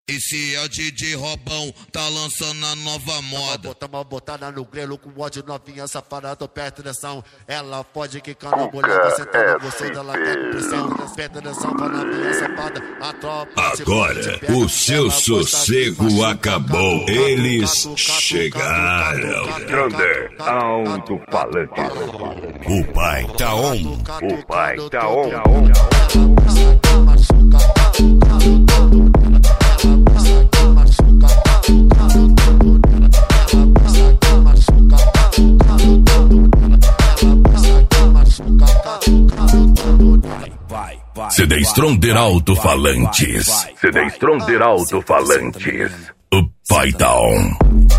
Esse é o DJ Robão, tá lançando a nova moda. Toma botada no grelo com ódio novinha safada, tô perto atenção. Ela pode quicar na mulher, você tá no você dela tá com pressão. Presta atenção pra novinha safada, a tropa. Agora o seu sossego acabou, eles chegaram. Strander, alto-falante. O pai tá on. O pai tá on. CD Strander Alto-Falantes. CD Strander alto-falantes. O pai tá on.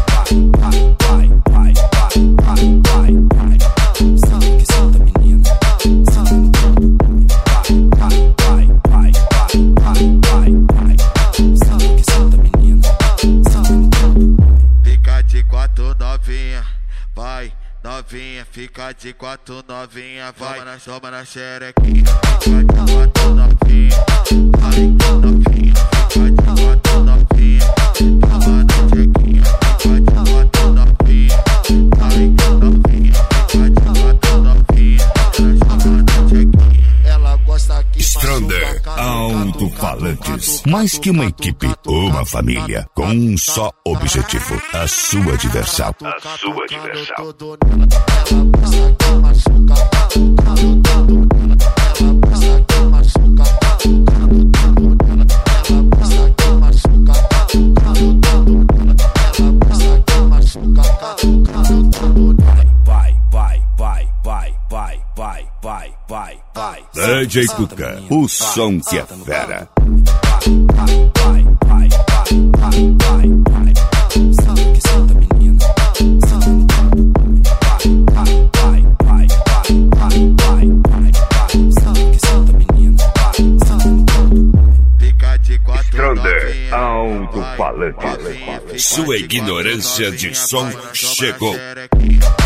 Fica de quatro novinha, vai. Novinha, fica de quatro novinha, vai. Toma na xerequinha. Fica de quatro novinha, vai. Novinha, fica de quatro novinha. Toma na xerequinha. Fica de quatro novinha, vai. Novinha, fica de quatro novinha. Toma na xerequinha. Ela gosta que Strander Alto-Falantes. Mais que uma equipe, uma família, com um só objetivo: a sua diversão. A sua diversão. DJ Cuca, o som que é fera. Strander, alto-falante. Sua ignorância de som chegou.